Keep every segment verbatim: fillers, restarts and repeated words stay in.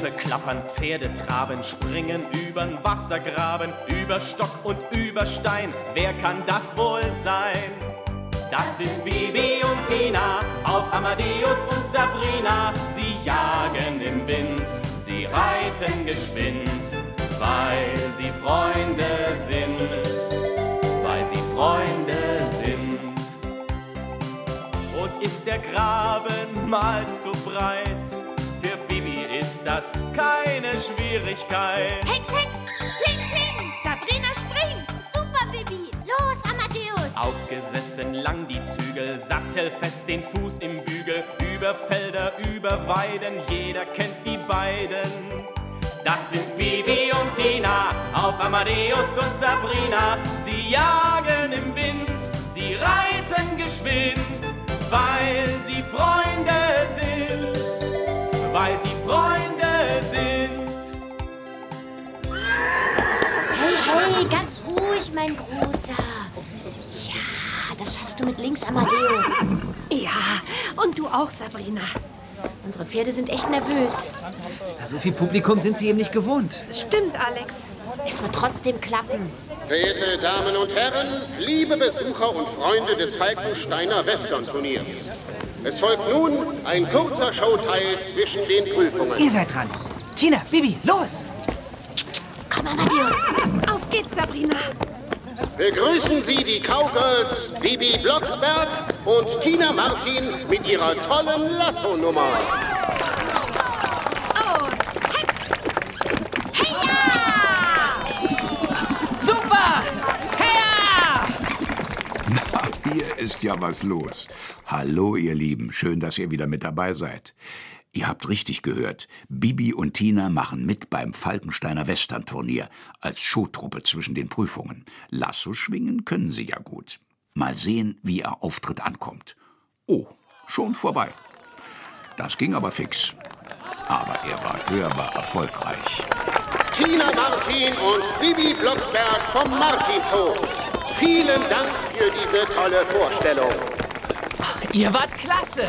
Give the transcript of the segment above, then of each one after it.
Rosse klappern, Pferde traben, springen übern Wassergraben, über Stock und über Stein. Wer kann das wohl sein? Das sind Bibi und Tina, auf Amadeus und Sabrina. Sie jagen im Wind, sie reiten geschwind, weil sie Freunde sind, weil sie Freunde sind. Und ist der Graben mal zu breit, für Bibi ist das keine Schwierigkeit. Hex, Hex, Pling, Pling, Sabrina spring, super Bibi, los Amadeus. Aufgesessen lang die Zügel, sattelfest den Fuß im Bügel, über Felder, über Weiden, jeder kennt die beiden. Das sind Bibi und Tina, auf Amadeus und Sabrina. Sie jagen im Wind, sie reiten geschwind, weil sie Freunde sind, weil sie Freunde sind. Hey, hey, ganz ruhig, mein Großer. Ja, das schaffst du mit links, Amadeus. Ja, und du auch, Sabrina. Unsere Pferde sind echt nervös. So viel Publikum sind sie eben nicht gewohnt. Stimmt, Alex. Es wird trotzdem klappen. Verehrte Damen und Herren, liebe Besucher und Freunde des Falkensteiner Western-Turniers. Es folgt nun ein kurzer Showteil zwischen den Prüfungen. Ihr seid dran. Tina, Bibi, los! Komm, Amadeus. Auf geht's, Sabrina. Begrüßen Sie die Cowgirls Bibi Blocksberg und Tina Martin mit ihrer tollen Lasso-Nummer. Super! Heya! Na, hier ist ja was los. Hallo, ihr Lieben. Schön, dass ihr wieder mit dabei seid. Ihr habt richtig gehört. Bibi und Tina machen mit beim Falkensteiner Western-Turnier als Showtruppe zwischen den Prüfungen. Lasso schwingen können sie ja gut. Mal sehen, wie ihr Auftritt ankommt. Oh, schon vorbei. Das ging aber fix. Aber er war hörbar erfolgreich. Tina Martin und Bibi Blocksberg vom Martinshof. Vielen Dank für diese tolle Vorstellung. Ihr wart klasse!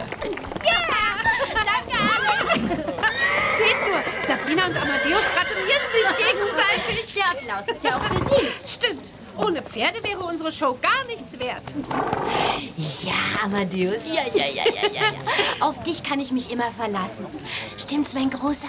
Seht nur, Sabrina und Amadeus gratulieren sich gegenseitig. Der Applaus ist ja auch für Sie. Stimmt. Ohne Pferde wäre unsere Show gar nichts wert. Ja, Amadeus. Ja, ja, ja, ja, ja, ja. Auf dich kann ich mich immer verlassen. Stimmt's, mein Großer?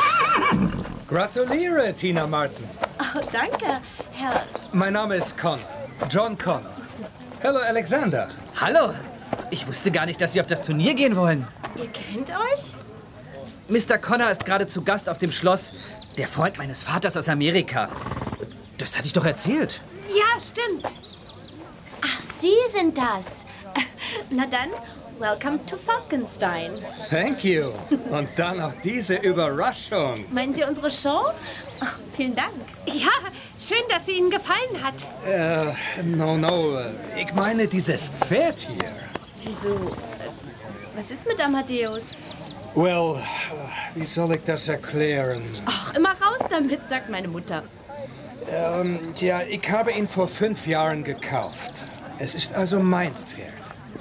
Gratuliere, Tina Martin. Oh, danke, Herr... Mein Name ist Connor. John Connor. Hallo, Alexander. Hallo! Ich wusste gar nicht, dass Sie auf das Turnier gehen wollen. Ihr kennt euch? Mister Connor ist gerade zu Gast auf dem Schloss. Der Freund meines Vaters aus Amerika. Das hatte ich doch erzählt. Ja, stimmt. Ach, Sie sind das. Na dann, welcome to Falkenstein. Thank you. Und dann noch diese Überraschung. Meinen Sie unsere Show? Oh, vielen Dank. Ja, schön, dass sie Ihnen gefallen hat. Äh, no, no. Ich meine dieses Pferd hier. Wieso? Was ist mit Amadeus? Well, wie soll ich das erklären? Ach, immer raus damit, sagt meine Mutter. Ähm, tja, ich habe ihn vor fünf Jahren gekauft. Es ist also mein Pferd.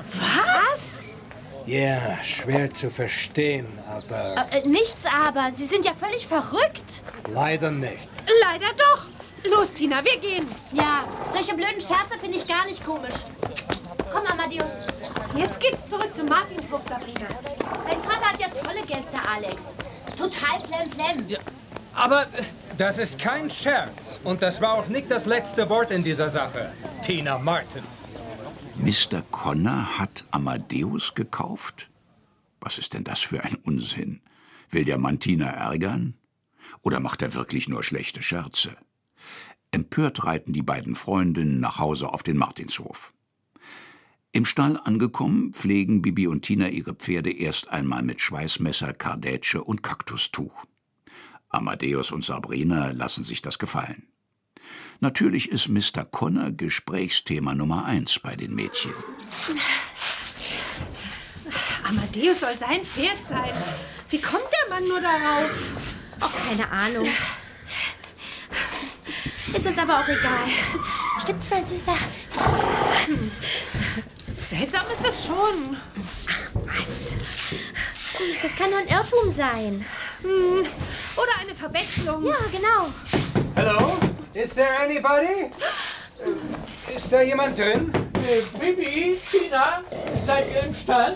Was? Ja, schwer zu verstehen, aber Äh, nichts aber. Sie sind ja völlig verrückt. leider nicht. Leider doch. Los, Tina, wir gehen. Ja, solche blöden Scherze finde ich gar nicht komisch. Komm, Amadeus. Jetzt geht's zurück zum Martinshof, Sabrina. Dein Vater hat ja tolle Gäste, Alex. Total plemplem. Ja, aber... äh, Das ist kein Scherz. Und das war auch nicht das letzte Wort in dieser Sache. Tina Martin. Mister Connor hat Amadeus gekauft? Was ist denn das für ein Unsinn? Will der Mann Tina ärgern? Oder macht er wirklich nur schlechte Scherze? Empört reiten die beiden Freundinnen nach Hause auf den Martinshof. Im Stall angekommen, pflegen Bibi und Tina ihre Pferde erst einmal mit Schweißmesser, Kardätsche und Kaktustuch. Amadeus und Sabrina lassen sich das gefallen. Natürlich ist Mister Connor Gesprächsthema Nummer eins bei den Mädchen. Amadeus soll sein Pferd sein. Wie kommt der Mann nur darauf? Auch keine Ahnung. Ist uns aber auch egal. Stimmt's, mein Süßer? Seltsam ist das schon. Ach, was? Das kann nur ein Irrtum sein. Hm. Oder eine Verwechslung. Ja, genau. Hello? Is there anybody? Äh, ist da jemand drin? Äh, Bibi, Tina, seid ihr im Stall?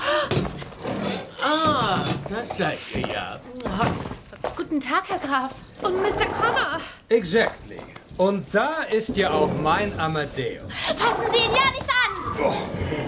Ah, das seid ihr ja. Guten Tag, Herr Graf. Und Mister Connor. Exactly. Und da ist ja auch mein Amadeus. Fassen Sie ihn ja nicht an! Oh.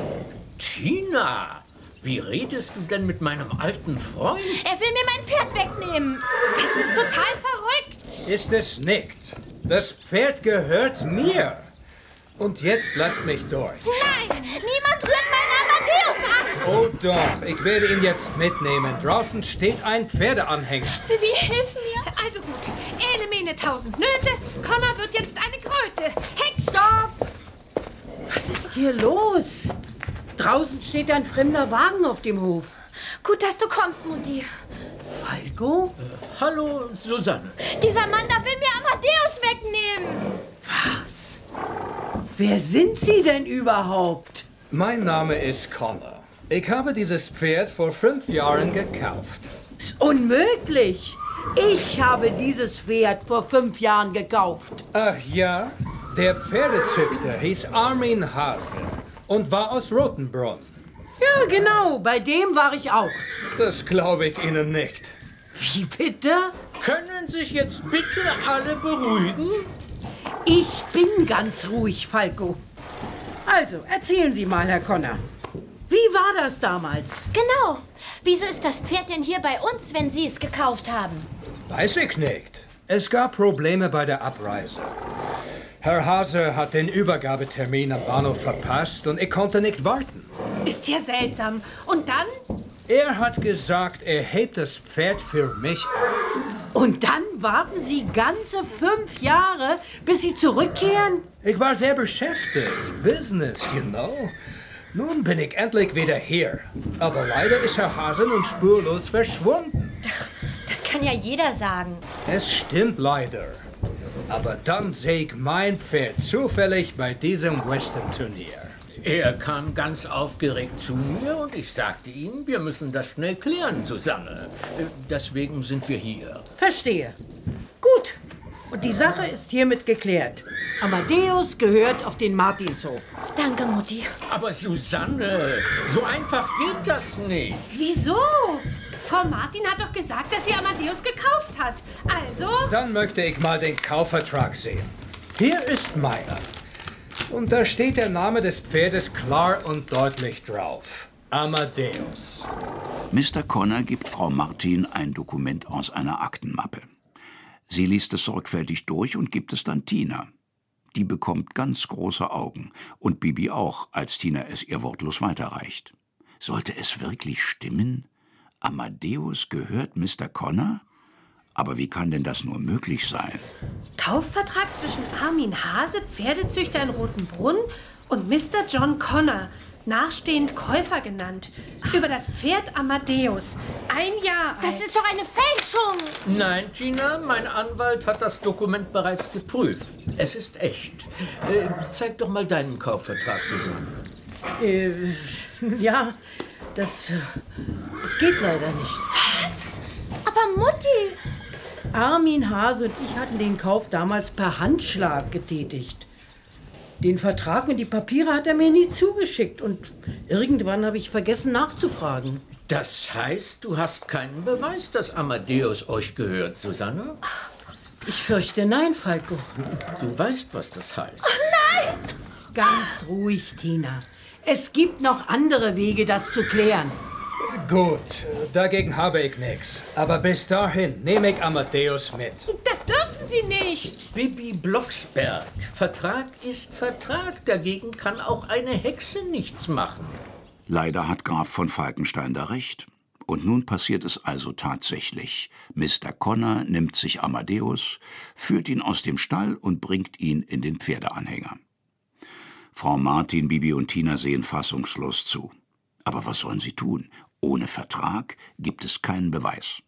Tina, wie redest du denn mit meinem alten Freund? Er will mir mein Pferd wegnehmen. Das ist total verrückt. Ist es nicht. Das Pferd gehört mir. Und jetzt lasst mich durch. Nein, niemand rührt meinen Amadeus an. Oh doch, ich werde ihn jetzt mitnehmen. Draußen steht ein Pferdeanhänger. Bibi, hilf mir. Also gut, Elemene tausend Nöte, Connor wird jetzt eine Kröte. Hexe! Was ist hier los? Draußen steht ein fremder Wagen auf dem Hof. Gut, dass du kommst, Mutti. Falco? Äh, hallo, Susanne. Dieser Mann da will mir Amadeus wegnehmen. Was? Wer sind Sie denn überhaupt? Mein Name ist Connor. Ich habe dieses Pferd vor fünf Jahren gekauft. Ist unmöglich. Ich habe dieses Pferd vor fünf Jahren gekauft. Ach ja? Der Pferdezüchter hieß Armin Hase und war aus Rotenbrunn. Ja, genau. Bei dem war ich auch. Das glaube ich Ihnen nicht. Wie bitte? Können sich jetzt bitte alle beruhigen? Ich bin ganz ruhig, Falco. Also, erzählen Sie mal, Herr Connor. Wie war das damals? Genau. Wieso ist das Pferd denn hier bei uns, wenn Sie es gekauft haben? Weiß ich nicht. Es gab Probleme bei der Abreise. Herr Hase hat den Übergabetermin am Bahnhof verpasst und ich konnte nicht warten. Ist ja seltsam. Und dann? Er hat gesagt, er hebt das Pferd für mich auf. Und dann warten Sie ganze fünf Jahre, bis Sie zurückkehren? Ich war sehr beschäftigt. Business, you know. Nun bin ich endlich wieder hier. Aber leider ist Herr Hase nun spurlos verschwunden. Ach, das kann ja jeder sagen. Es stimmt leider. Aber dann sehe ich mein Pferd zufällig bei diesem Western-Turnier. Er kam ganz aufgeregt zu mir und ich sagte ihm, wir müssen das schnell klären, Susanne. Deswegen sind wir hier. Verstehe. Gut. Und die Sache ist hiermit geklärt. Amadeus gehört auf den Martinshof. Danke, Mutti. Aber Susanne, so einfach geht das nicht. Wieso? Frau Martin hat doch gesagt, dass sie Amadeus gekauft hat. Also? Dann möchte ich mal den Kaufvertrag sehen. Hier ist meiner. Und da steht der Name des Pferdes klar und deutlich drauf. Amadeus. Mister Connor gibt Frau Martin ein Dokument aus einer Aktenmappe. Sie liest es sorgfältig durch und gibt es dann Tina. Die bekommt ganz große Augen. Und Bibi auch, als Tina es ihr wortlos weiterreicht. Sollte es wirklich stimmen? Amadeus gehört Mister Connor? Aber wie kann denn das nur möglich sein? Kaufvertrag zwischen Armin Hase, Pferdezüchter in Rotenbrunn, und Mister John Connor, nachstehend Käufer genannt, über das Pferd Amadeus. Ein Jahr alt. Das ist doch eine Fälschung. Nein, Tina, mein Anwalt hat das Dokument bereits geprüft. Es ist echt. Äh, zeig doch mal deinen Kaufvertrag, Susanne. Äh, ja, das, das geht leider nicht. Was? Aber Mutti... Armin Hase und ich hatten den Kauf damals per Handschlag getätigt. Den Vertrag und die Papiere hat er mir nie zugeschickt und irgendwann habe ich vergessen nachzufragen. Das heißt, du hast keinen Beweis, dass Amadeus euch gehört, Susanne? Ich fürchte nein, Falco. Du weißt, was das heißt. Oh nein! Ganz ruhig, Tina. Es gibt noch andere Wege, das zu klären. Gut, dagegen habe ich nichts. Aber bis dahin nehme ich Amadeus mit. Das dürfen Sie nicht. Bibi Blocksberg. Vertrag ist Vertrag. Dagegen kann auch eine Hexe nichts machen. Leider hat Graf von Falkenstein da recht. Und nun passiert es also tatsächlich. Mister Connor nimmt sich Amadeus, führt ihn aus dem Stall und bringt ihn in den Pferdeanhänger. Frau Martin, Bibi und Tina sehen fassungslos zu. Aber was sollen sie tun? Ohne Vertrag gibt es keinen Beweis.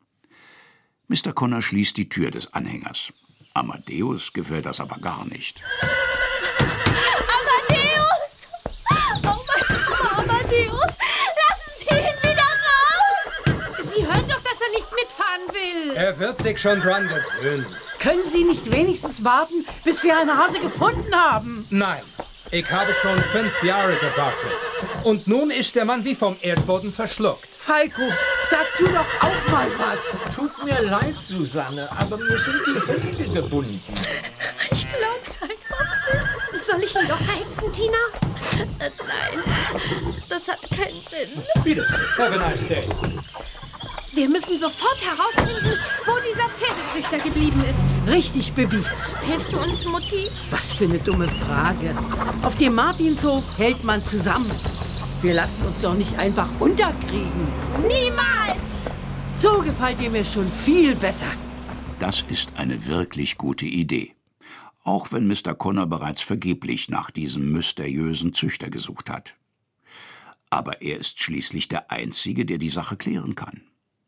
Mister Connor schließt die Tür des Anhängers. Amadeus gefällt das aber gar nicht. Amadeus! Oh mein Gott, Amadeus! Lassen Sie ihn wieder raus! man will. Er wird sich schon dran gewöhnen. Können Sie nicht wenigstens warten, bis wir einen Hase gefunden haben? Nein, ich habe schon fünf Jahre gewartet. Und nun ist der Mann wie vom Erdboden verschluckt. Falco, sag du doch auch mal was. Tut mir leid, Susanne, aber mir sind die Hände gebunden. Ich glaub's einfach nicht. Soll ich ihn doch heimsen, Tina? Äh, nein, das hat keinen Sinn. Wiedersehen. Have a nice day. Wir müssen sofort herausfinden, wo dieser Pferdezüchter geblieben ist. Richtig, Bibi. Hilfst du uns, Mutti? Was für eine dumme Frage. Auf dem Martinshof hält man zusammen. Wir lassen uns doch nicht einfach unterkriegen. Niemals! So gefällt ihr mir schon viel besser. Das ist eine wirklich gute Idee. Auch wenn Mister Connor bereits vergeblich nach diesem mysteriösen Züchter gesucht hat. Aber er ist schließlich der Einzige, der die Sache klären kann.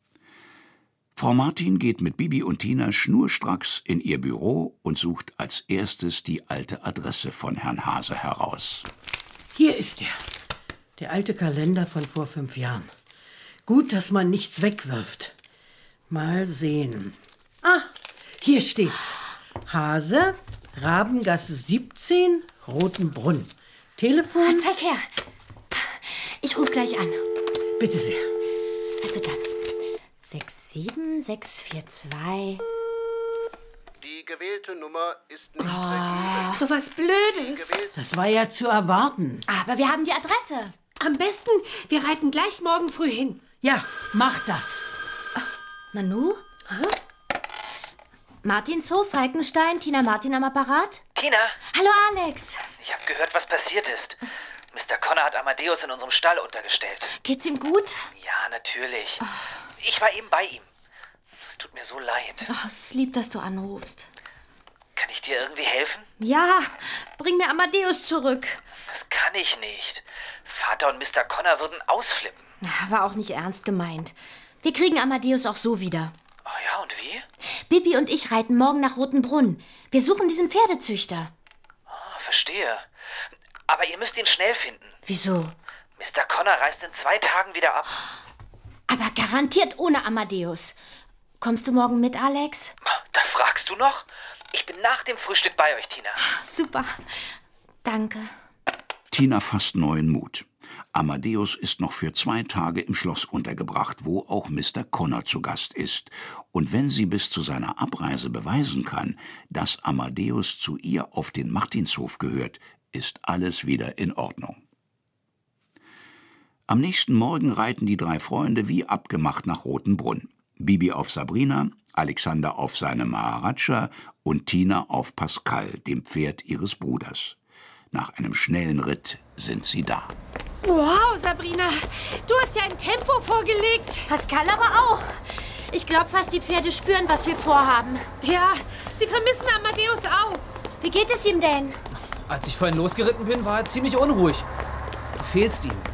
Frau Martin geht mit Bibi und Tina schnurstracks in ihr Büro und sucht als erstes die alte Adresse von Herrn Hase heraus. Hier ist er. Der alte Kalender von vor fünf Jahren. Gut, dass man nichts wegwirft. Mal sehen. Ah, hier steht's. Hase, Rabengasse siebzehn, Rotenbrunn. Telefon? Zeig her. Ich ruf gleich an. Bitte sehr. Also dann. sechs sieben sechs vier zwei. Die gewählte Nummer ist nicht Oh, so was Blödes. Das war ja zu erwarten. Aber wir haben die Adresse. Am besten, wir reiten gleich morgen früh hin. Ja, mach das. Nanu? Hä? Martinshof, Falkenstein, Tina Martin am Apparat? Tina? Hallo, Alex. Ich habe gehört, was passiert ist. Mister Connor hat Amadeus in unserem Stall untergestellt. Geht's ihm gut? Ja, natürlich. Oh. Ich war eben bei ihm. Es tut mir so leid. Oh, es ist lieb, dass du anrufst. Kann ich dir irgendwie helfen? Ja, bring mir Amadeus zurück. Das kann ich nicht. Vater und Mister Connor würden ausflippen. War auch nicht ernst gemeint. Wir kriegen Amadeus auch so wieder. Oh ja, und wie? Bibi und ich reiten morgen nach Rotenbrunn. Wir suchen diesen Pferdezüchter. Oh, verstehe. Aber ihr müsst ihn schnell finden. Wieso? Mister Connor reist in zwei Tagen wieder ab. Aber garantiert ohne Amadeus. Kommst du morgen mit, Alex? Da fragst du noch? Ich bin nach dem Frühstück bei euch, Tina. Super. Danke. Tina fasst neuen Mut. Amadeus ist noch für zwei Tage im Schloss untergebracht, wo auch Mister Connor zu Gast ist. Und wenn sie bis zu seiner Abreise beweisen kann, dass Amadeus zu ihr auf den Martinshof gehört, ist alles wieder in Ordnung. Am nächsten Morgen reiten die drei Freunde wie abgemacht nach Rotenbrunn. Bibi auf Sabrina, Alexander auf seine Maharaja und Tina auf Pascal, dem Pferd ihres Bruders. Nach einem schnellen Ritt sind sie da. Wow, Sabrina, du hast ja ein Tempo vorgelegt. Pascal aber auch. Ich glaube fast, die Pferde spüren, was wir vorhaben. Ja, sie vermissen Amadeus auch. Wie geht es ihm denn? Als ich vorhin losgeritten bin, war er ziemlich unruhig. Du fehlst ihm.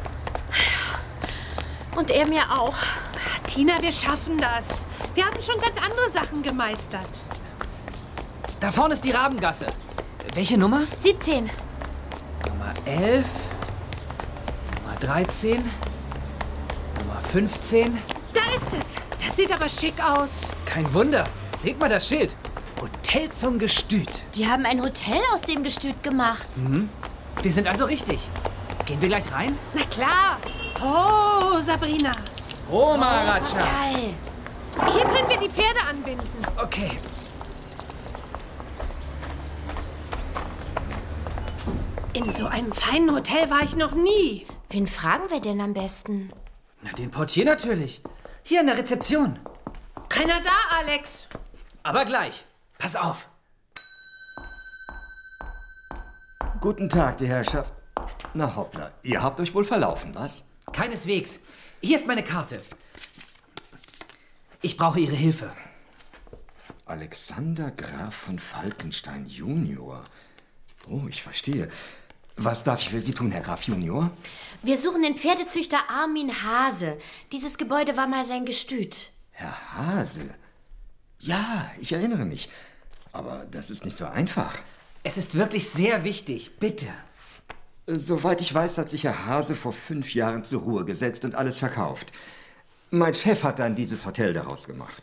Und er mir auch. Tina, wir schaffen das. Wir haben schon ganz andere Sachen gemeistert. Da vorne ist die Rabengasse. Welche Nummer? siebzehn. Nummer elf. Nummer dreizehn. Nummer fünfzehn. Da ist es. Das sieht aber schick aus. Kein Wunder. Seht mal das Schild. Hotel zum Gestüt. Die haben ein Hotel aus dem Gestüt gemacht. Mhm. Wir sind also richtig. Gehen wir gleich rein? Na klar. Oh, Sabrina. Oh, Maharaja. Pascal. Hier können wir die Pferde anbinden. Okay. In so einem feinen Hotel war ich noch nie. Wen fragen wir denn am besten? Na, den Portier natürlich. Hier in der Rezeption. Keiner da, Alex. Aber gleich. Pass auf. Guten Tag, die Herrschaft. Na hoppla, ihr habt euch wohl verlaufen, was? Keineswegs. Hier ist meine Karte. Ich brauche Ihre Hilfe. Alexander Graf von Falkenstein Junior. Oh, ich verstehe. Was darf ich für Sie tun, Herr Graf Junior? Wir suchen den Pferdezüchter Armin Hase. Dieses Gebäude war mal sein Gestüt. Herr Hase? Ja, ich erinnere mich. Aber das ist nicht so einfach. Es ist wirklich sehr wichtig. Bitte. Soweit ich weiß, hat sich Herr Hase vor fünf Jahren zur Ruhe gesetzt und alles verkauft. Mein Chef hat dann dieses Hotel daraus gemacht.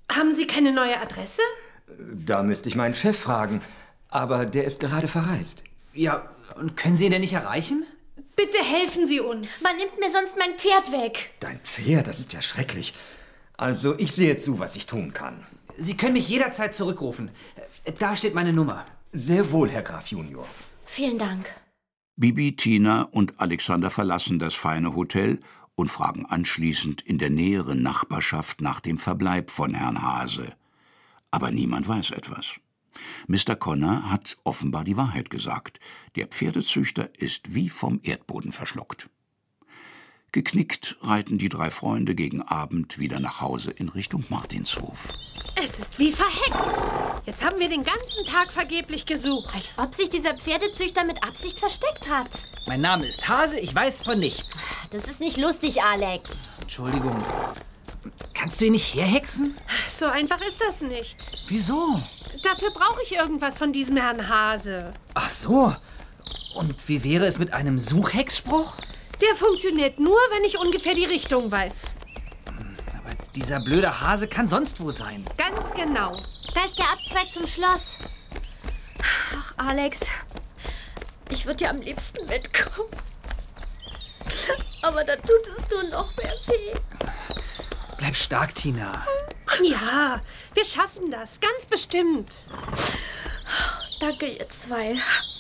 Haben Sie keine neue Adresse? Da müsste ich meinen Chef fragen. Aber der ist gerade verreist. Ja, und können Sie ihn denn nicht erreichen? Bitte helfen Sie uns. Man nimmt mir sonst mein Pferd weg. Dein Pferd, das ist ja schrecklich. Also, ich sehe zu, was ich tun kann. Sie können mich jederzeit zurückrufen. Da steht meine Nummer. Sehr wohl, Herr Graf Junior. Vielen Dank. Bibi, Tina und Alexander verlassen das feine Hotel und fragen anschließend in der näheren Nachbarschaft nach dem Verbleib von Herrn Hase. Aber niemand weiß etwas. Mister Connor hat offenbar die Wahrheit gesagt. Der Pferdezüchter ist wie vom Erdboden verschluckt. Geknickt reiten die drei Freunde gegen Abend wieder nach Hause in Richtung Martinshof. Es ist wie verhext. Jetzt haben wir den ganzen Tag vergeblich gesucht. Als ob sich dieser Pferdezüchter mit Absicht versteckt hat. Mein Name ist Hase, ich weiß von nichts. Das ist nicht lustig, Alex. Entschuldigung. Kannst du ihn nicht herhexen? So einfach ist das nicht. Wieso? Dafür brauche ich irgendwas von diesem Herrn Hase. Ach so. Und wie wäre es mit einem Suchhexspruch? Der funktioniert nur, wenn ich ungefähr die Richtung weiß. Aber dieser blöde Hase kann sonst wo sein. Ganz genau. Da ist der Abzweig zum Schloss. Ach, Alex, ich würde ja am liebsten mitkommen. Aber da tut es nur noch mehr weh. Bleib stark, Tina. Ja, wir schaffen das, ganz bestimmt. Danke, ihr zwei.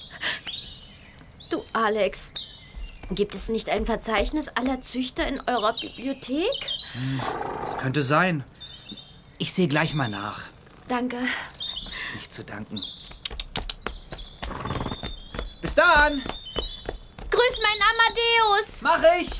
Du, Alex, gibt es nicht ein Verzeichnis aller Züchter in eurer Bibliothek? Hm, das könnte sein. Ich sehe gleich mal nach. Danke. Nicht zu danken. Bis dann! Grüß meinen Amadeus! Mach ich!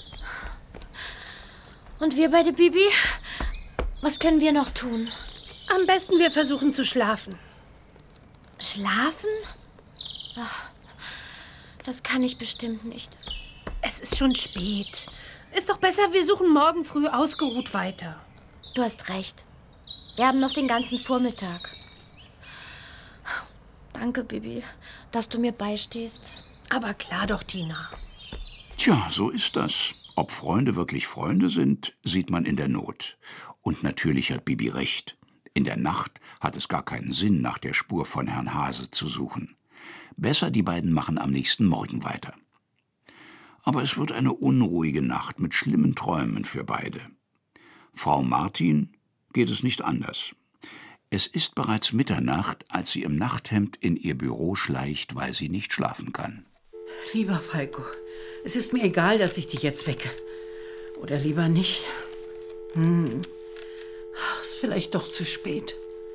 Und wir beide, Bibi? Was können wir noch tun? Am besten wir versuchen zu schlafen. Schlafen? Ach, das kann ich bestimmt nicht. Es ist schon spät. Ist doch besser, wir suchen morgen früh ausgeruht weiter. Du hast recht. Wir haben noch den ganzen Vormittag. Danke, Bibi, dass du mir beistehst. Aber klar doch, Tina. Tja, so ist das. Ob Freunde wirklich Freunde sind, sieht man in der Not. Und natürlich hat Bibi recht. In der Nacht hat es gar keinen Sinn, nach der Spur von Herrn Hase zu suchen. Besser, die beiden machen am nächsten Morgen weiter. Aber es wird eine unruhige Nacht mit schlimmen Träumen für beide. Frau Martin geht es nicht anders. Es ist bereits Mitternacht, als sie im Nachthemd in ihr Büro schleicht, weil sie nicht schlafen kann. Lieber Falco, es ist mir egal, dass ich dich jetzt wecke. Oder lieber nicht. Hm. Ist vielleicht doch zu spät.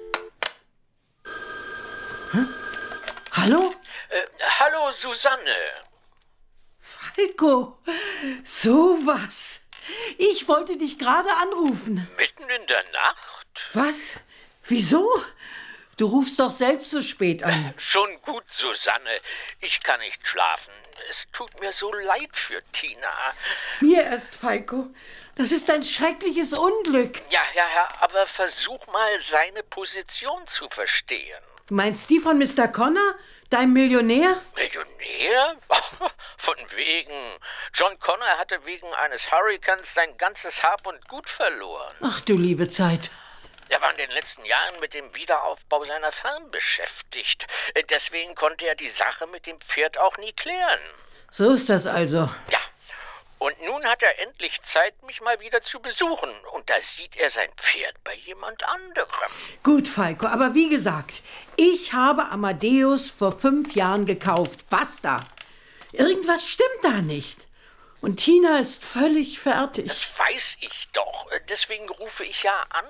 Hm? Hallo? Äh, hallo, Susanne. Falco, sowas. Ich wollte dich gerade anrufen. Mitten in der Nacht? Was? Wieso? Du rufst doch selbst so spät an. Äh, schon gut, Susanne. Ich kann nicht schlafen. Es tut mir so leid für Tina. Mir erst, Falco. Das ist ein schreckliches Unglück. Ja, ja, ja, aber versuch mal, seine Position zu verstehen. Du meinst die von Mister Connor, deinem Millionär? Millionär? Von wegen. John Connor hatte wegen eines Hurrikans sein ganzes Hab und Gut verloren. Ach du liebe Zeit. Er war in den letzten Jahren mit dem Wiederaufbau seiner Farm beschäftigt. Deswegen konnte er die Sache mit dem Pferd auch nie klären. So ist das also. Ja. Und nun hat er endlich Zeit, mich mal wieder zu besuchen. Und da sieht er sein Pferd bei jemand anderem. Gut, Falco, aber wie gesagt, ich habe Amadeus vor fünf Jahren gekauft. Basta. Irgendwas stimmt da nicht. Und Tina ist völlig fertig. Das weiß ich doch. Deswegen rufe ich ja an.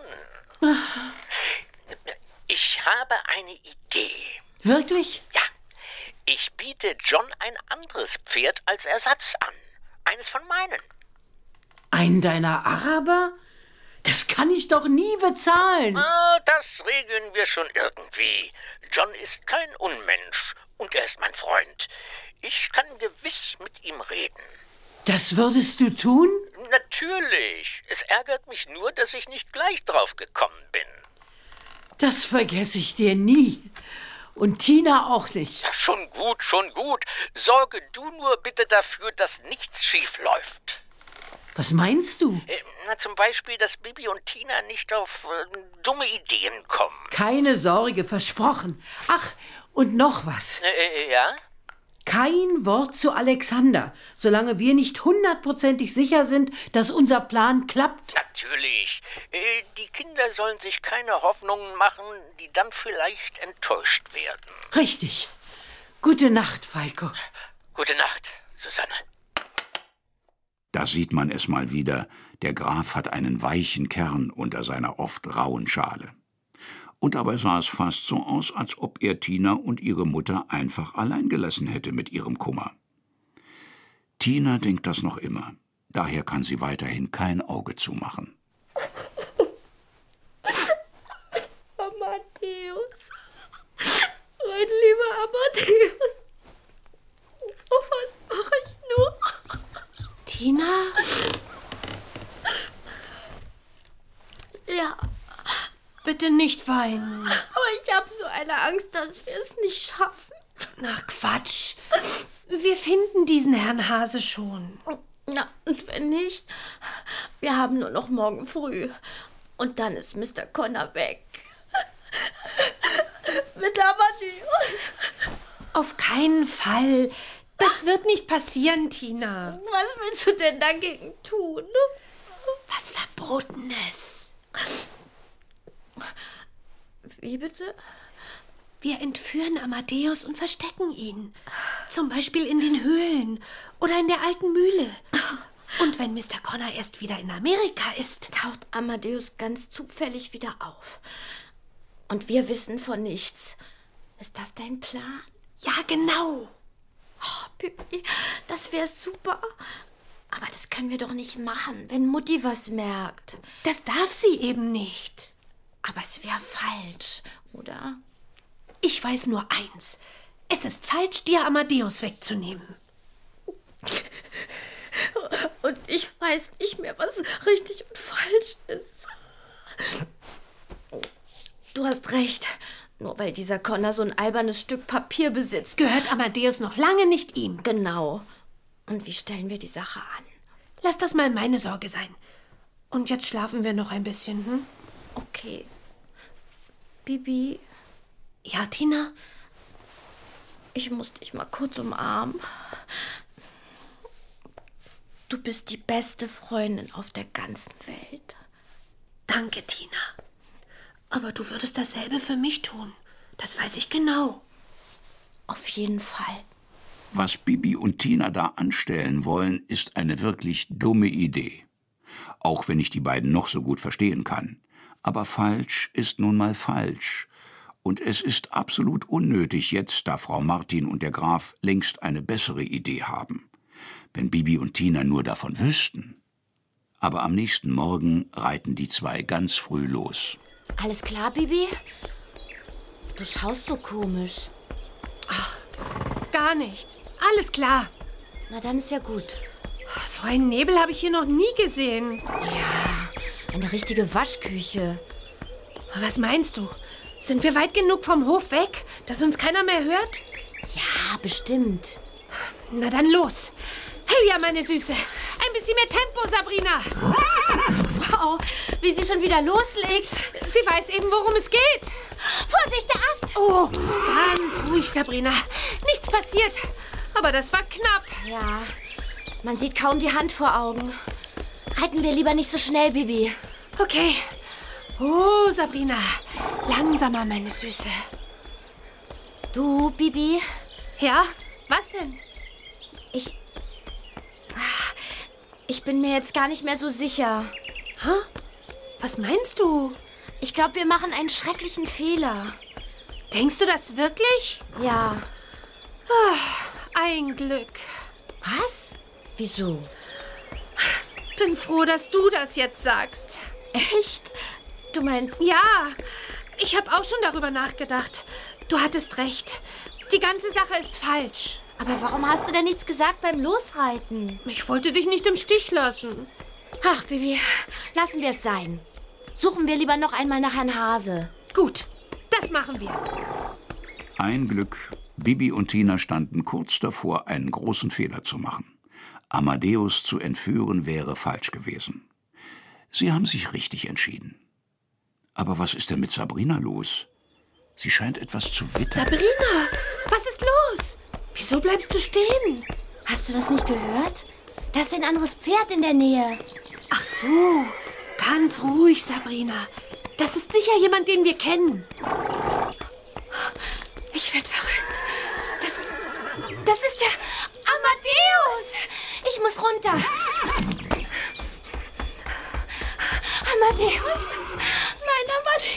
Ich habe eine Idee. Wirklich? Ja. Ich biete John ein anderes Pferd als Ersatz an. Eines von meinen. Einen deiner Araber? Das kann ich doch nie bezahlen. Ah, das regeln wir schon irgendwie. John ist kein Unmensch und er ist mein Freund. Ich kann gewiss mit ihm reden. Das würdest du tun? Natürlich. Es ärgert mich nur, dass ich nicht gleich drauf gekommen bin. Das vergesse ich dir nie. Und Tina auch nicht. Ja, schon gut, schon gut. Sorge du nur bitte dafür, dass nichts schief läuft. Was meinst du? Äh, na, zum Beispiel, dass Bibi und Tina nicht auf äh, dumme Ideen kommen. Keine Sorge, versprochen. Ach, und noch was. Äh, ja? Kein Wort zu Alexander, solange wir nicht hundertprozentig sicher sind, dass unser Plan klappt. Natürlich. Äh, die Kinder sollen sich keine Hoffnungen machen, die dann vielleicht enttäuscht werden. Richtig. Gute Nacht, Falco. Gute Nacht, Susanne. Da sieht man es mal wieder, der Graf hat einen weichen Kern unter seiner oft rauen Schale. Und dabei sah es fast so aus, als ob er Tina und ihre Mutter einfach allein gelassen hätte mit ihrem Kummer. Tina denkt das noch immer. Daher kann sie weiterhin kein Auge zumachen. Amadeus. Mein lieber Amadeus. Oh, was mache ich nur? Tina? Ja. Bitte nicht weinen. Aber ich habe so eine Angst, dass wir es nicht schaffen. Ach, Quatsch. Wir finden diesen Herrn Hase schon. Na, und wenn nicht? Wir haben nur noch morgen früh. Und dann ist Mister Connor weg. Mit Amadeus. Auf keinen Fall. Das wird nicht passieren, Tina. Was willst du denn dagegen tun? Was Verbotenes. Wie bitte? Wir entführen Amadeus und verstecken ihn. Zum Beispiel in den Höhlen oder in der alten Mühle. Und wenn Mister Connor erst wieder in Amerika ist, taucht Amadeus ganz zufällig wieder auf. Und wir wissen von nichts. Ist das dein Plan? Ja, genau. Oh, Bibi, das wäre super. Aber das können wir doch nicht machen, wenn Mutti was merkt. Das darf sie eben nicht. Aber es wäre falsch, oder? Ich weiß nur eins. Es ist falsch, dir Amadeus wegzunehmen. Und ich weiß nicht mehr, was richtig und falsch ist. Du hast recht. Nur weil dieser Connor so ein albernes Stück Papier besitzt, gehört Amadeus noch lange nicht ihm. Genau. Und wie stellen wir die Sache an? Lass das mal meine Sorge sein. Und jetzt schlafen wir noch ein bisschen, hm? Okay. Bibi. Ja, Tina? Ich muss dich mal kurz umarmen. Du bist die beste Freundin auf der ganzen Welt. Danke, Tina. Aber du würdest dasselbe für mich tun. Das weiß ich genau. Auf jeden Fall. Was Bibi und Tina da anstellen wollen, ist eine wirklich dumme Idee. Auch wenn ich die beiden noch so gut verstehen kann. Aber falsch ist nun mal falsch. Und es ist absolut unnötig jetzt, da Frau Martin und der Graf längst eine bessere Idee haben. Wenn Bibi und Tina nur davon wüssten. Aber am nächsten Morgen reiten die zwei ganz früh los. Alles klar, Bibi? Du schaust so komisch. Ach, gar nicht. Alles klar. Na, dann ist ja gut. So einen Nebel habe ich hier noch nie gesehen. Ja, eine richtige Waschküche. Was meinst du? Sind wir weit genug vom Hof weg, dass uns keiner mehr hört? Ja, bestimmt. Na dann los. Hey, ja, meine Süße. Ein bisschen mehr Tempo, Sabrina. Wow, wie sie schon wieder loslegt. Sie weiß eben, worum es geht. Vorsicht, der Ast. Oh, ganz ruhig, Sabrina. Nichts passiert. Aber das war knapp. Ja, man sieht kaum die Hand vor Augen. Reiten wir lieber nicht so schnell, Bibi. Okay. Oh, Sabrina. Langsamer, meine Süße. Du, Bibi? Ja? Was denn? Ich... Ich bin mir jetzt gar nicht mehr so sicher. Hä? Was meinst du? Ich glaube, wir machen einen schrecklichen Fehler. Denkst du das wirklich? Ja. Oh, ein Glück. Was? Wieso? Bin froh, dass du das jetzt sagst. Echt? Du meinst... Ja, ich habe auch schon darüber nachgedacht. Du hattest recht. Die ganze Sache ist falsch. Aber warum hast du denn nichts gesagt beim Losreiten? Ich wollte dich nicht im Stich lassen. Ach, Bibi, lassen wir es sein. Suchen wir lieber noch einmal nach Herrn Hase. Gut, das machen wir. Ein Glück. Bibi und Tina standen kurz davor, einen großen Fehler zu machen. Amadeus zu entführen wäre falsch gewesen. Sie haben sich richtig entschieden. Aber was ist denn mit Sabrina los? Sie scheint etwas zu wittern. Sabrina, was ist los? Wieso bleibst du stehen? Hast du das nicht gehört? Da ist ein anderes Pferd in der Nähe. Ach so, ganz ruhig, Sabrina. Das ist sicher jemand, den wir kennen. Ich werde verrückt. Das ist, das ist der Amadeus. Ich muss runter. Amadeus, mein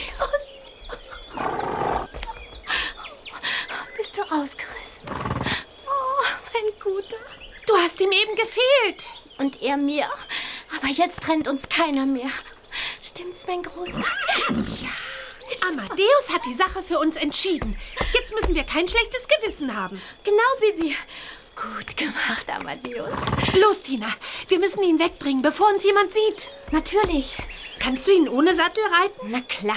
Amadeus. Bist du ausgerissen? Oh, mein Guter. Du hast ihm eben gefehlt. Und er mir. Aber jetzt trennt uns keiner mehr. Stimmt's, mein Großer? Ja. Amadeus hat die Sache für uns entschieden. Jetzt müssen wir kein schlechtes Gewissen haben. Genau, Bibi. Gut gemacht, Amadeus. Los, Tina. Wir müssen ihn wegbringen, bevor uns jemand sieht. Natürlich. Kannst du ihn ohne Sattel reiten? Na klar.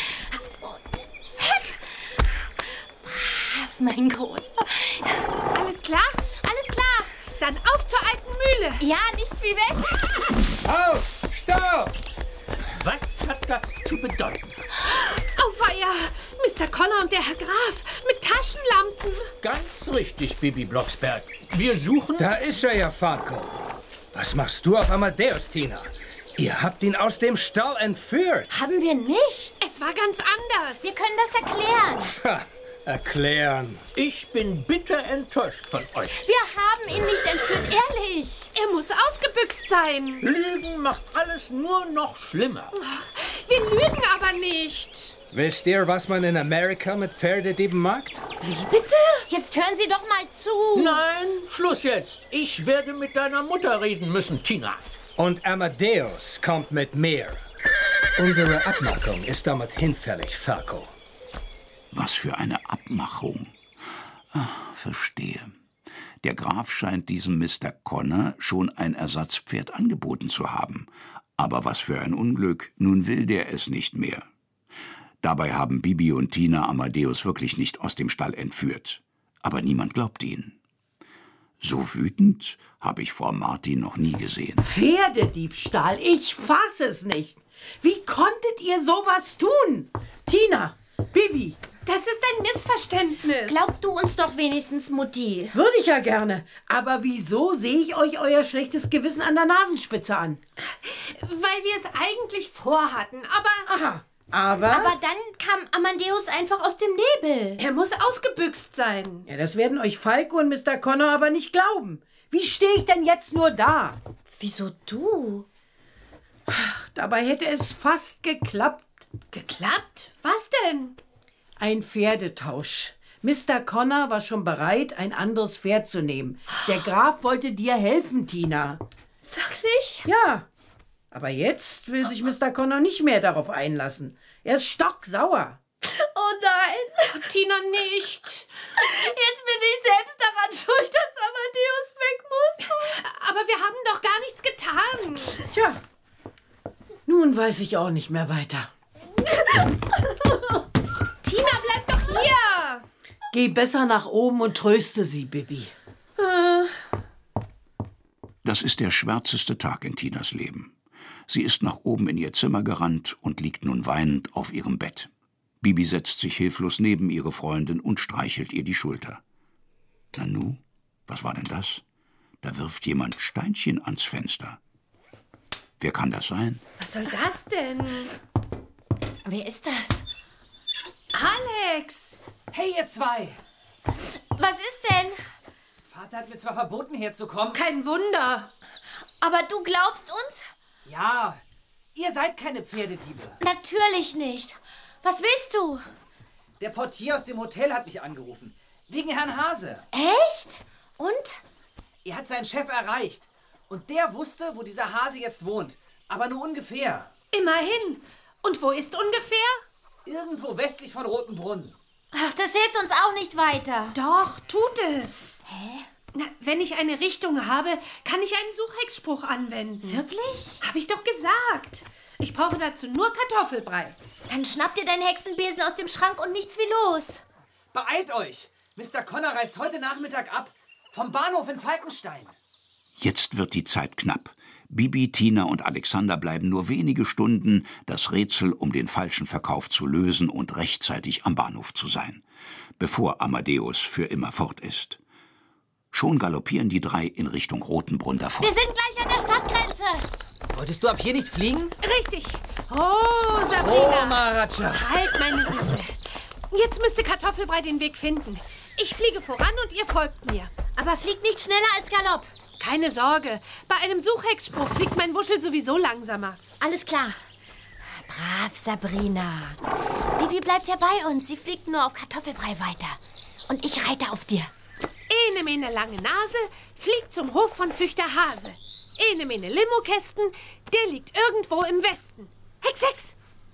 Brav, mein Großer. Alles klar? Alles klar. Dann auf zur alten Mühle. Ja, nichts wie weg. Halt! Stopp! Was hat das zu bedeuten? Auweia! Mister Connor und der Herr Graf mit Taschenlampen. Ganz richtig, Bibi Blocksberg. Wir suchen... Da ist er ja, Falco. Was machst du auf Amadeus, Tina? Ihr habt ihn aus dem Stall entführt. Haben wir nicht. Es war ganz anders. Wir können das erklären. Ha, erklären. Ich bin bitter enttäuscht von euch. Wir haben ihn nicht entführt, ehrlich. Er muss ausgebüxt sein. Lügen macht alles nur noch schlimmer. Wir lügen aber nicht. Wisst ihr, was man in Amerika mit Pferdedieben macht? Wie bitte? Jetzt hören Sie doch mal zu. Nein, Schluss jetzt. Ich werde mit deiner Mutter reden müssen, Tina. Und Amadeus kommt mit mir. Unsere Abmachung ist damit hinfällig, Falco. Was für eine Abmachung. Ah, verstehe. Der Graf scheint diesem Mister Connor schon ein Ersatzpferd angeboten zu haben. Aber was für ein Unglück, nun will der es nicht mehr. Dabei haben Bibi und Tina Amadeus wirklich nicht aus dem Stall entführt. Aber niemand glaubt ihnen. So wütend habe ich Frau Martin noch nie gesehen. Pferdediebstahl, ich fasse es nicht. Wie konntet ihr sowas tun? Tina, Bibi. Das ist ein Missverständnis. Glaub du uns doch wenigstens, Mutti. Würde ich ja gerne. Aber wieso sehe ich euch euer schlechtes Gewissen an der Nasenspitze an? Weil wir es eigentlich vorhatten, aber... Aha, aber... Aber dann kam Amadeus einfach aus dem Nebel. Er muss ausgebüxt sein. Ja, das werden euch Falco und Mister Connor aber nicht glauben. Wie stehe ich denn jetzt nur da? Wieso du? Ach, dabei hätte es fast geklappt. Geklappt? Was denn? Ein Pferdetausch. Mister Connor war schon bereit, ein anderes Pferd zu nehmen. Der Graf wollte dir helfen, Tina. Wirklich? Ja. Aber jetzt will sich Mister Connor nicht mehr darauf einlassen. Er ist stocksauer. Oh nein. Oh, Tina, nicht. Jetzt bin ich selbst daran schuld, dass Amadeus weg muss. Aber wir haben doch gar nichts getan. Tja, nun weiß ich auch nicht mehr weiter. Tina, bleib doch hier. Geh besser nach oben und tröste sie, Bibi. Das ist der schwärzeste Tag in Tinas Leben. Sie ist nach oben in ihr Zimmer gerannt und liegt nun weinend auf ihrem Bett. Bibi setzt sich hilflos neben ihre Freundin und streichelt ihr die Schulter. Nanu, was war denn das? Da wirft jemand Steinchen ans Fenster. Wer kann das sein? Was soll das denn? Wer ist das? Alex! Hey, ihr zwei! Was ist denn? Vater hat mir zwar verboten, herzukommen. Kein Wunder. Aber du glaubst uns? Ja, ihr seid keine Pferdediebe. Natürlich nicht. Was willst du? Der Portier aus dem Hotel hat mich angerufen. Wegen Herrn Hase. Echt? Und? Er hat seinen Chef erreicht. Und der wusste, wo dieser Hase jetzt wohnt. Aber nur ungefähr. Immerhin. Und wo ist ungefähr? Irgendwo westlich von Rotenbrunn. Ach, das hilft uns auch nicht weiter. Doch, tut es. Hä? Na, wenn ich eine Richtung habe, kann ich einen Suchhexspruch anwenden. Wirklich? Hab ich doch gesagt. Ich brauche dazu nur Kartoffelbrei. Dann schnapp dir deinen Hexenbesen aus dem Schrank und nichts wie los. Beeilt euch! Mister Connor reist heute Nachmittag ab. Vom Bahnhof in Falkenstein. Jetzt wird die Zeit knapp. Bibi, Tina und Alexander bleiben nur wenige Stunden, das Rätsel um den falschen Verkauf zu lösen und rechtzeitig am Bahnhof zu sein, bevor Amadeus für immer fort ist. Schon galoppieren die drei in Richtung Rotenbrunn davon. Wir sind gleich an der Stadtgrenze. Wolltest du ab hier nicht fliegen? Richtig. Oh, Sabrina. Oh, Maharaja. Halt, meine Süße. Jetzt müsste Kartoffelbrei den Weg finden. Ich fliege voran und ihr folgt mir. Aber fliegt nicht schneller als Galopp. Keine Sorge. Bei einem Suchhexspruch fliegt mein Wuschel sowieso langsamer. Alles klar. Brav, Sabrina. Bibi bleibt ja bei uns. Sie fliegt nur auf Kartoffelbrei weiter. Und ich reite auf dir. Ene mene lange Nase fliegt zum Hof von Züchter Hase. Ene mene Limokästen, der liegt irgendwo im Westen. Hex, Hex!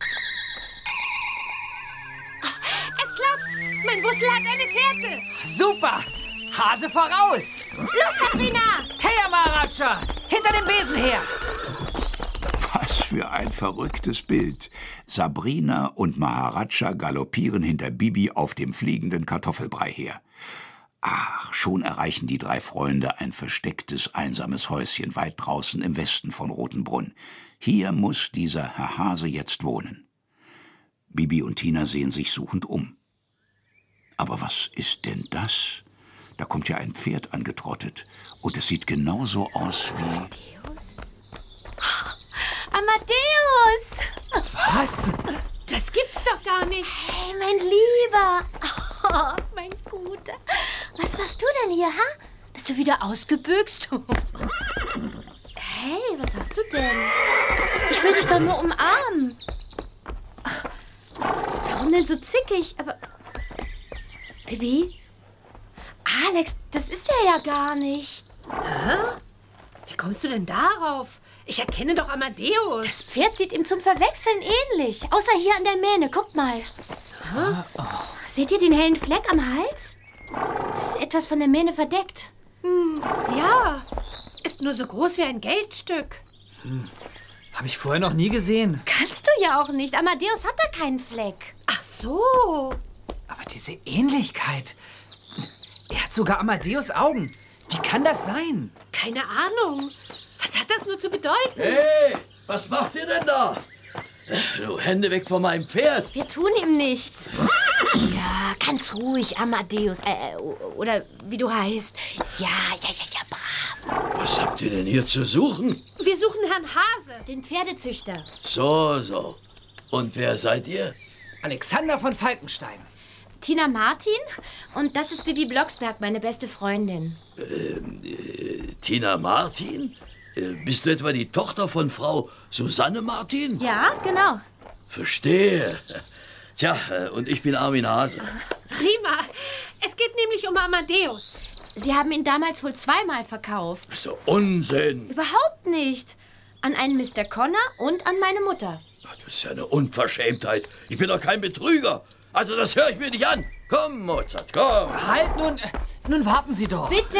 Es klappt! Mein Wuschel hat eine Fährte! Super! Hase voraus! Los, Sabrina! Hey, Maharaja! Hinter dem Besen her! Was für ein verrücktes Bild. Sabrina und Maharaja galoppieren hinter Bibi auf dem fliegenden Kartoffelbrei her. Ach, schon erreichen die drei Freunde ein verstecktes, einsames Häuschen weit draußen im Westen von Rotenbrunn. Hier muss dieser Herr Hase jetzt wohnen. Bibi und Tina sehen sich suchend um. Aber was ist denn das? Da kommt ja ein Pferd angetrottet. Und es sieht genauso aus wie... Amadeus? Amadeus! Was? Das gibt's doch gar nicht. Hey, mein Lieber. Oh, mein Guter. Was machst du denn hier, ha? Bist du wieder ausgebüxt? Hey, was hast du denn? Ich will dich doch nur umarmen. Warum denn so zickig? Aber... Bibi? Alex, das ist er ja gar nicht. Hä? Wie kommst du denn darauf? Ich erkenne doch Amadeus. Das Pferd sieht ihm zum Verwechseln ähnlich. Außer hier an der Mähne. Guckt mal. Hä? Oh. Seht ihr den hellen Fleck am Hals? Das ist etwas von der Mähne verdeckt. Hm, ja. Ist nur so groß wie ein Geldstück. Hm. Habe ich vorher noch nie gesehen. Kannst du ja auch nicht. Amadeus hat da keinen Fleck. Ach so. Aber diese Ähnlichkeit. Er hat sogar Amadeus Augen. Wie kann das sein? Keine Ahnung. Was hat das nur zu bedeuten? Hey, was macht ihr denn da? Du, Hände weg von meinem Pferd. Wir tun ihm nichts. Ja, ganz ruhig, Amadeus. Äh, oder wie du heißt. Ja, ja, ja, ja, brav. Was habt ihr denn hier zu suchen? Wir suchen Herrn Hase. Den Pferdezüchter. So, so. Und wer seid ihr? Alexander von Falkenstein. Tina Martin und das ist Bibi Blocksberg, meine beste Freundin. Ähm, äh, Tina Martin? Äh, bist du etwa die Tochter von Frau Susanne Martin? Ja, genau. Verstehe. Tja, äh, und ich bin Armin Hase. Prima. Es geht nämlich um Amadeus. Sie haben ihn damals wohl zweimal verkauft. Das ist doch Unsinn. Überhaupt nicht. An einen Mister Connor und an meine Mutter. Ach, das ist ja eine Unverschämtheit. Ich bin doch kein Betrüger. Also das höre ich mir nicht an. Komm, Mozart, komm. Halt nun, nun warten Sie doch. Bitte.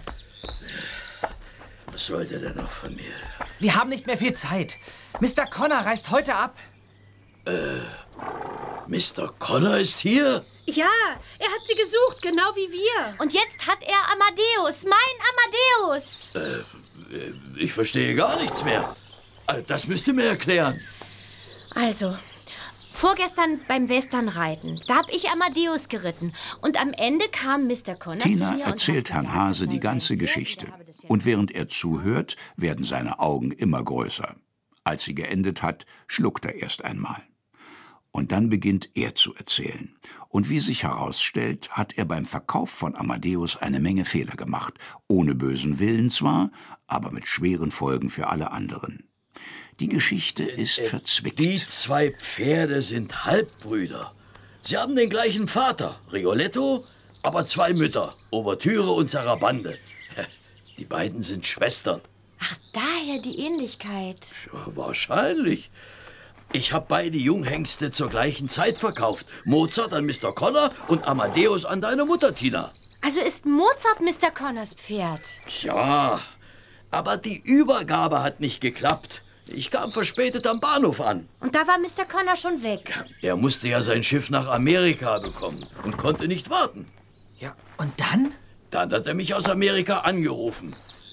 Was wollt ihr denn noch von mir? Wir haben nicht mehr viel Zeit. Mister Connor reist heute ab. Äh, Mister Connor ist hier? Ja, er hat sie gesucht, genau wie wir. Und jetzt hat er Amadeus, mein Amadeus. Äh, ich verstehe gar nichts mehr. Das müsst ihr mir erklären. Also... Vorgestern beim Westernreiten, da hab ich Amadeus geritten. Und am Ende kam Mister Connor Tina zu mir erzählt und Herrn Hase die ganze Geschichte. Und während er zuhört, werden seine Augen immer größer. Als sie geendet hat, schluckt er erst einmal. Und dann beginnt er zu erzählen. Und wie sich herausstellt, hat er beim Verkauf von Amadeus eine Menge Fehler gemacht. Ohne bösen Willen zwar, aber mit schweren Folgen für alle anderen. Die Geschichte ist äh, verzwickt. Die zwei Pferde sind Halbbrüder. Sie haben den gleichen Vater, Rigoletto, aber zwei Mütter, Ouvertüre und Sarabande. Die beiden sind Schwestern. Ach, daher die Ähnlichkeit. Ja, wahrscheinlich. Ich habe beide Junghengste zur gleichen Zeit verkauft. Mozart an Mister Connor und Amadeus an deine Mutter, Tina. Also ist Mozart Mister Connors Pferd? Ja, aber die Übergabe hat nicht geklappt. Ich kam verspätet am Bahnhof an. Und da war Mister Connor schon weg. Er musste ja sein Schiff nach Amerika bekommen und konnte nicht warten. Ja, und dann? Dann hat er mich aus Amerika angerufen.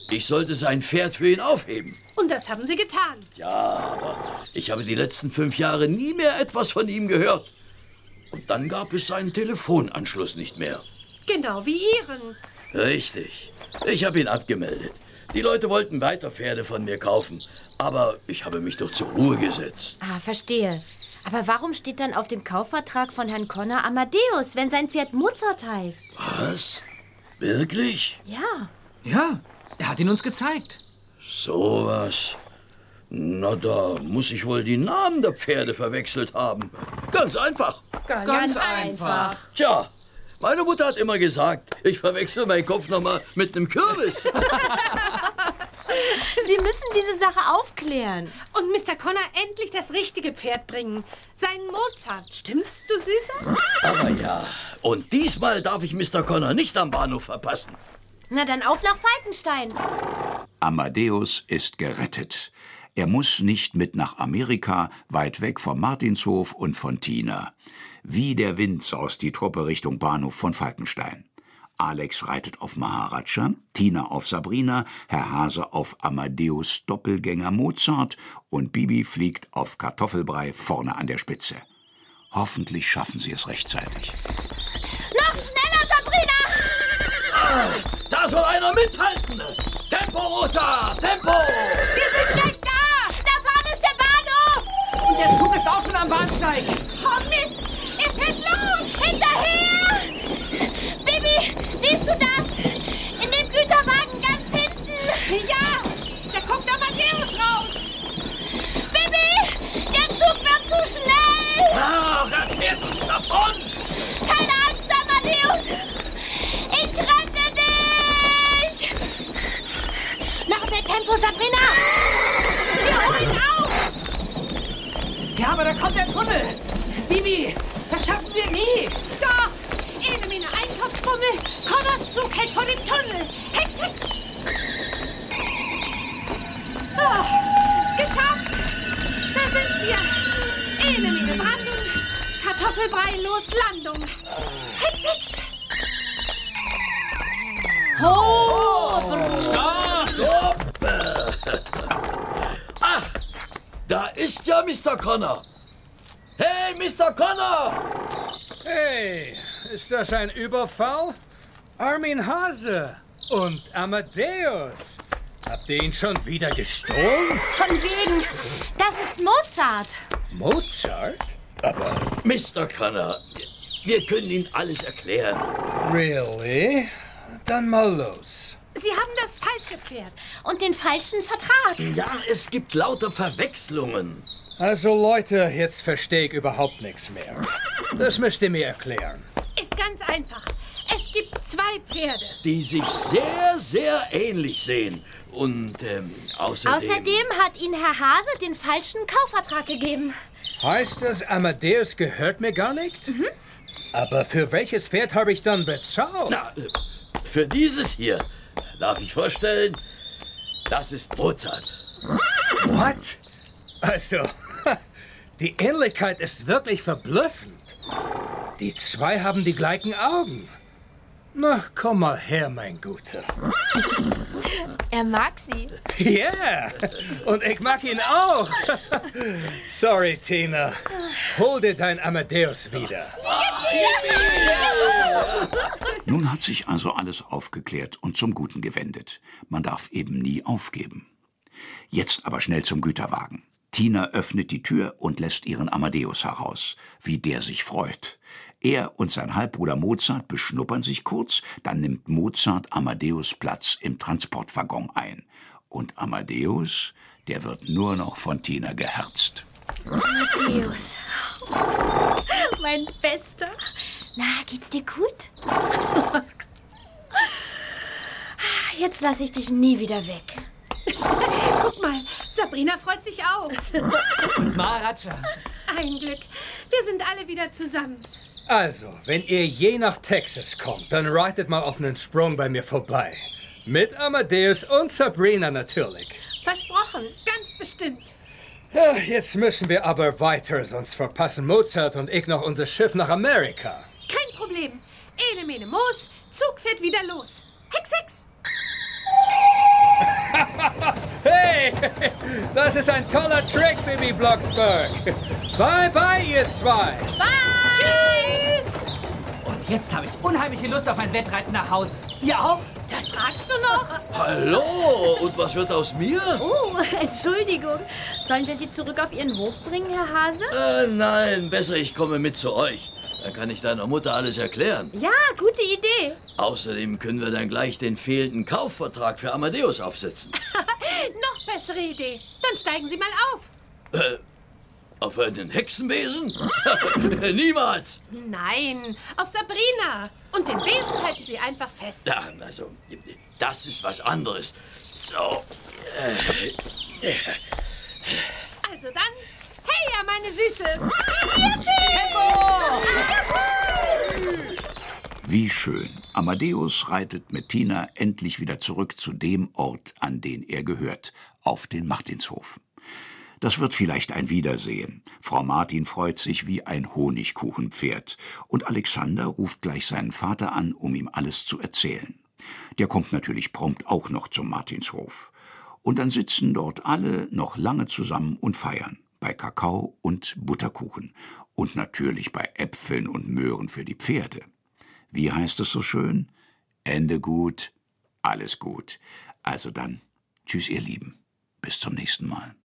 ich sollte sein Pferd für ihn aufheben. Und das haben Sie getan. Ja, aber ich habe die letzten fünf Jahre nie mehr etwas von ihm gehört. Und dann gab es seinen Telefonanschluss nicht mehr. Genau wie Ihren. Richtig. Ich habe ihn abgemeldet. Die Leute wollten weiter Pferde von mir kaufen. Aber ich habe mich doch zur Ruhe gesetzt. Ah, verstehe. Aber warum steht dann auf dem Kaufvertrag von Herrn Connor Amadeus, wenn sein Pferd Mozart heißt? Was? Wirklich? Ja. Ja, er hat ihn uns gezeigt. Sowas. Na, da muss ich wohl die Namen der Pferde verwechselt haben. Ganz einfach. Ganz, Ganz einfach. einfach. Tja, meine Mutter hat immer gesagt, ich verwechsel meinen Kopf noch mal mit einem Kürbis. Sie müssen diese Sache aufklären. Und Mister Connor endlich das richtige Pferd bringen. Seinen Mozart. Stimmt's, du Süßer? Aber ja, und diesmal darf ich Mister Connor nicht am Bahnhof verpassen. Na dann auf nach Falkenstein. Amadeus ist gerettet. Er muss nicht mit nach Amerika, weit weg vom Martinshof und von Tina. Wie der Wind saust die Truppe Richtung Bahnhof von Falkenstein. Alex reitet auf Maharaja, Tina auf Sabrina, Herr Hase auf Amadeus Doppelgänger Mozart und Bibi fliegt auf Kartoffelbrei vorne an der Spitze. Hoffentlich schaffen sie es rechtzeitig. Noch schneller, Sabrina! Ah, da soll einer mithalten! Tempo, Mozart! Tempo! Wir sind gleich da! Da vorne ist der Bahnhof! Und der Zug ist auch schon am Bahnsteig. Oh Mist! Er fährt los! Hinterher! Bibi, siehst du das? In dem Güterwagen ganz hinten. Ja! Da kommt Amadeus raus! Bibi, der Zug wird zu schnell! Ach, er fährt uns davon! Keine Angst, Amadeus! Ich rette dich! Noch mehr Tempo, Sabrina! Wir holen auf! Ja, aber da kommt der Tunnel. Bibi, das schaffen wir nie. Doch! Enemine Einkaufsbummel! Connors Zug hält vor dem Tunnel! Hex, hex! Oh, geschafft! Da sind wir! Enemine Brandung! Kartoffelbrei los Landung! Hex, hex! Ho! Stopp! Ach, da ist ja Mister Connor. Hey, Mister Connor! Hey, ist das ein Überfall? Armin Hase und Amadeus. Habt ihr ihn schon wieder gestohlen? Von wegen, das ist Mozart. Mozart? Aber Mister Connor, wir können Ihnen alles erklären. really? Dann mal los. Sie haben das falsche Pferd. Und den falschen Vertrag. Ja, es gibt lauter Verwechslungen. Also Leute, jetzt verstehe ich überhaupt nichts mehr. Das müsst ihr mir erklären. Ist ganz einfach. Es gibt zwei Pferde. Die sich sehr, sehr ähnlich sehen. Und ähm, außerdem... Außerdem hat Ihnen Herr Hase den falschen Kaufvertrag gegeben. Heißt das, Amadeus gehört mir gar nicht? Mhm. Aber für welches Pferd habe ich dann bezahlt? Na, für dieses hier, darf ich vorstellen, das ist Mozart. What? Also, die Ähnlichkeit ist wirklich verblüffend. Die zwei haben die gleichen Augen. Na, komm mal her, mein Guter. Er mag sie. Ja, yeah. Und ich mag ihn auch. Sorry, Tina. Hol dir dein Amadeus wieder. Nun hat sich also alles aufgeklärt und zum Guten gewendet. Man darf eben nie aufgeben. Jetzt aber schnell zum Güterwagen. Tina öffnet die Tür und lässt ihren Amadeus heraus. Wie der sich freut. Er und sein Halbbruder Mozart beschnuppern sich kurz, dann nimmt Mozart Amadeus Platz im Transportwaggon ein. Und Amadeus, der wird nur noch von Tina geherzt. Amadeus. Mein Bester. Na, geht's dir gut? Jetzt lasse ich dich nie wieder weg. Guck mal, Sabrina freut sich auch. Und Maharaja. Ein Glück. Wir sind alle wieder zusammen. Also, wenn ihr je nach Texas kommt, dann reitet mal auf einen Sprung bei mir vorbei. Mit Amadeus und Sabrina natürlich. Versprochen, ganz bestimmt. Ja, jetzt müssen wir aber weiter, sonst verpassen Mozart und ich noch unser Schiff nach Amerika. Kein Problem. Ene, mene, Moos, Zug fährt wieder los. Hex, hex. Hey, das ist ein toller Trick, Bibi Blocksberg. Bye, bye, ihr zwei. Tschüss! Und jetzt habe ich unheimliche Lust auf ein Wettreiten nach Hause. Ihr auch? Das fragst du noch? Hallo, und was wird aus mir? Oh, Entschuldigung. Sollen wir Sie zurück auf Ihren Hof bringen, Herr Hase? Äh, nein, besser ich komme mit zu euch. Dann kann ich deiner Mutter alles erklären. Ja, gute Idee. Außerdem können wir dann gleich den fehlenden Kaufvertrag für Amadeus aufsetzen. Noch bessere Idee. Dann steigen Sie mal auf. Äh, auf einen Hexenbesen? Niemals! Nein, auf Sabrina. Und den Besen halten Sie einfach fest. Ja, also, das ist was anderes. So. Äh, äh. Also dann, hey, ja, meine Süße. Wie schön. Amadeus reitet mit Tina endlich wieder zurück zu dem Ort, an den er gehört, auf den Martinshof. Das wird vielleicht ein Wiedersehen. Frau Martin freut sich wie ein Honigkuchenpferd. Und Alexander ruft gleich seinen Vater an, um ihm alles zu erzählen. Der kommt natürlich prompt auch noch zum Martinshof. Und dann sitzen dort alle noch lange zusammen und feiern. Bei Kakao und Butterkuchen. Und natürlich bei Äpfeln und Möhren für die Pferde. Wie heißt es so schön? Ende gut, alles gut. Also dann, tschüss ihr Lieben. Bis zum nächsten Mal.